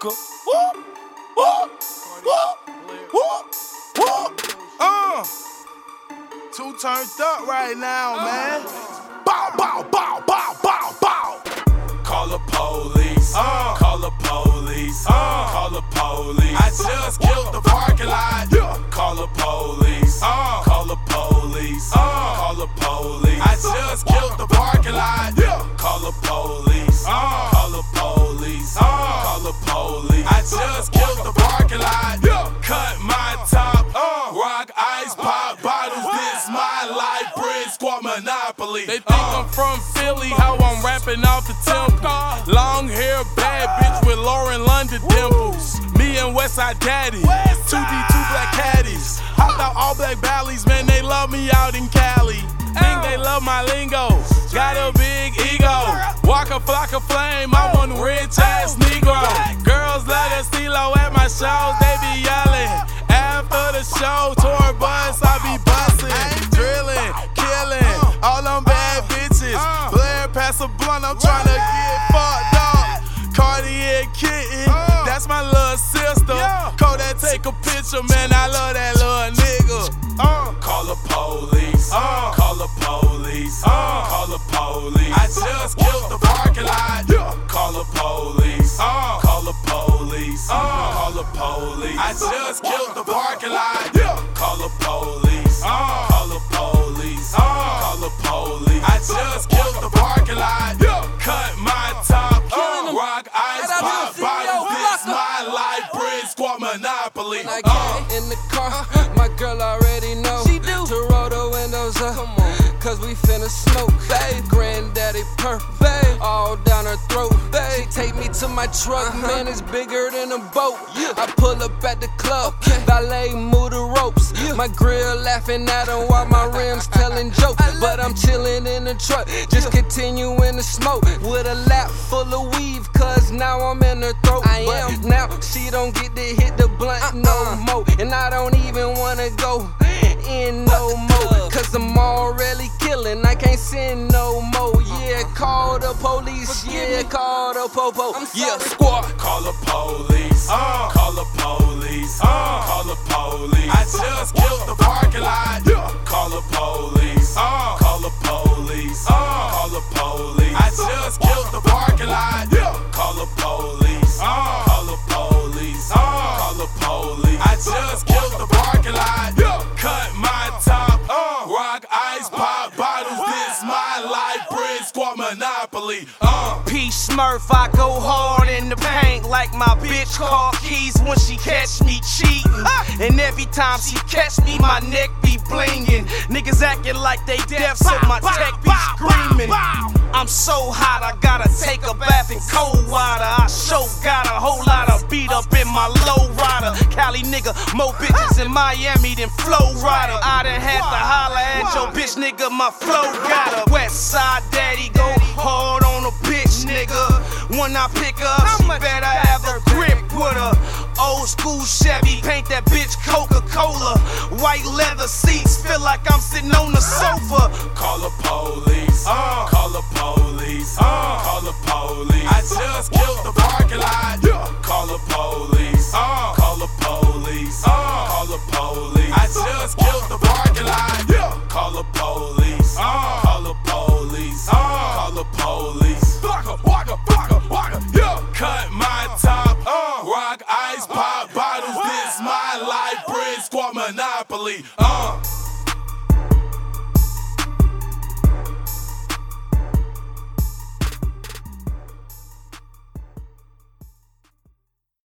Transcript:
Walker. Whoop, whoop, whoop, whoop, whoop. Too turned up right now, man. Bow, bow, bow, bow, bow, bow. Call the police. Call the police. Call the police. I just killed the parking lot. Call the police. Call the police. Call the police. I just killed the parking lot. Call the police. Call the police. Call the police. I just killed the parking lot. Cut my top. Rock, ice, pop bottles. This my life. Bread Squad Monopoly. They think I'm from Philly, how I'm rapping off the temple. Long hair, bad bitch with Lauren London dimples. Me and Westside Daddy, 2D2 black caddies. Hopped out all black valleys, man, they love me out in Cali. Think they love my lingo, got a big ego. Walk a flock of flame, I'm one rich ass Negro. Girls love a stilo at my shows, they be yelling. After the show, tour bus, I be bustin', drilling, killing, all them bad bitches. Blair pass a blunt, I'm tryna get fucked up. Cartier kitten, that's my little sister. Kodak take a picture, man, I love that little nigga. Call the police, call the police, call the police. I just killed the parking lot. Call the police, call the police, call the police. I just killed the parking lot. Call the police, call the police, call the police. I just killed the parking lot. Cut my top, rock, ice, pop bottles. This my life, Bread Squad Monopoly. When I get in the car, my girl already know. She do. To roll the windows up, come on, cause we finna smoke. Babe, granddaddy perp, babe, all down her throat. Babe, she take me to my truck, man, it's bigger than a boat. I pull up at the club, valet move the ropes. My grill laughing at him while my rims telling jokes. But I'm chilling in the truck, just continuing to smoke. With a lap full of weave, cause now I'm in her throat. I am now, she don't get to hit the blunt no more. And I don't even wanna go in no more, cause I'm already killing, I can't sin no more. Yeah, call the police, yeah, call the popo. Yeah, squad. Call the police, call the police, call the police. I just killed the parking lot. Call the police, call the police, call the police. I just killed the parking lot. Call the police, call the police, call the police. I just killed the parking lot. Cut my top, rock, ice, pop bottles. This my life, Bread Squad Monopoly. P Smurf, I go hard in the paint like my bitch called Keys when she catch me cheating. And every time she catch me, my neck be blingin'. Niggas acting like they deaf, so my tech be screaming. I'm so hot, I gotta take a bath in cold water. I sure got a whole lot of beat up in my low rider. Cali nigga, more bitches in Miami than Flow Rider. I done had to holler at your bitch nigga, my flow got her. Westside Daddy go hard on a bitch nigga. When I pick her up, she better have a grip with her. Old school Chevy, paint that bitch Coca-Cola. White leather seats, feel like I'm sitting on the sofa. Call the police, call the police, call the police. I just killed the parking lot. Call the police, call the police, call the police. I just killed the parking lot. Call the police, call the police, call the police. Cut my top, rock, ice, pop bottles. This my life, Bread Squad Monopoly.